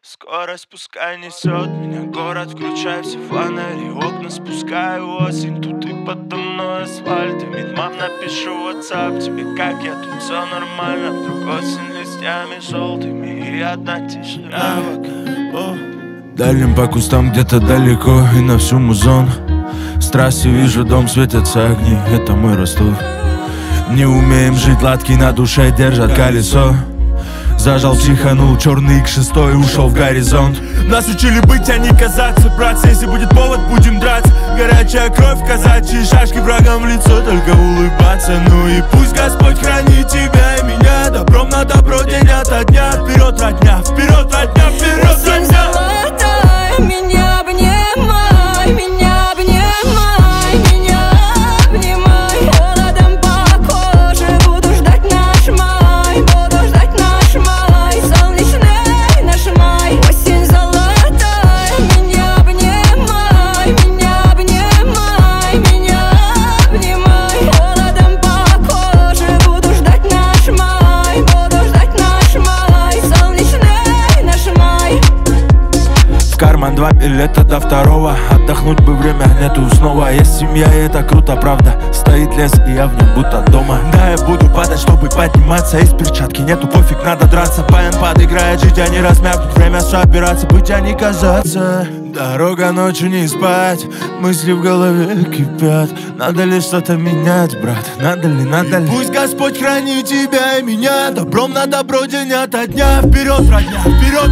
Скорость пускай несет меня город, включай все фонари, окна спускаю осень, тут и подо мной асфальт. И мам, напишу в WhatsApp тебе, как я тут, все нормально. Вдруг осень листьями желтыми и одна тишина. Дальним по кустам где-то далеко и на всю музон. С трассы вижу дом, светятся огни, это мой Ростов. Не умеем жить, латки на душе держат колесо. Зажал, психанул, черный X6 ушел в горизонт. Нас учили быть, а не казаться, братцы. Если будет повод, будем драться. Горячая кровь, казачьи шашки, врагам в лицо только улыбаться. Ну и пусть Господь хранит тебя и меня. Добром на добро, день ото дня. Вперед, родня, вперед, родня, вперед, родня. Меня обнимай, меня обнимай, меня обнимай. Холодом по коже буду ждать наш май, буду ждать наш май, солнечный наш май. Осень золотая, меня обнимай, меня обнимай, меня обнимай. Холодом по коже буду ждать наш май, буду ждать наш май, солнечный наш май. Карман 2 билета до второго. Отдохнуть бы, время нету снова. Есть семья, и это круто, правда. Стоит лес, и я в нем будто дома. Да, я буду падать, чтобы подниматься. Из перчатки нету, пофиг, надо драться. ПН подыграет, жить, а не размякнуть. Время собираться, быть, а не казаться. Дорога ночью не спать, мысли в голове кипят. Надо ли что-то менять, брат? Надо ли, надо ли? Пусть Господь хранит тебя и меня. Добром на добро, день ото дня. Вперед, родня, вперед,